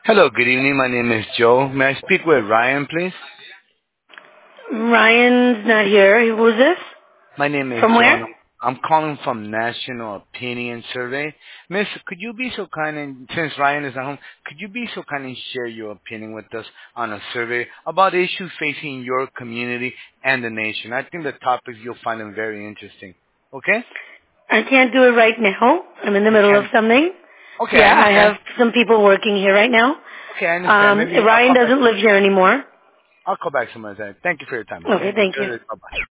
Hello, good evening. My name is Joe. May I speak with Ryan, please? Ryan's not here. Who's this? My name is From Joe, where? and I'm calling from National Opinion Survey. Miss, could you be so kind and, since Ryan is at home, could you be so kind and share your opinion with us on a survey about issues facing your community and the nation? I think the topics you'll find them very interesting. Okay? I can't do it right now. I'm in the You middle of can. something. Okay, I Yeah, I understand. have some people working here right now. Okay, I understand. Maybe I'll Ryan call back. doesn't live here anymore. I'll call back some other time. Thank you for your time. Okay. Okay, thank Enjoy you. this. Bye bye.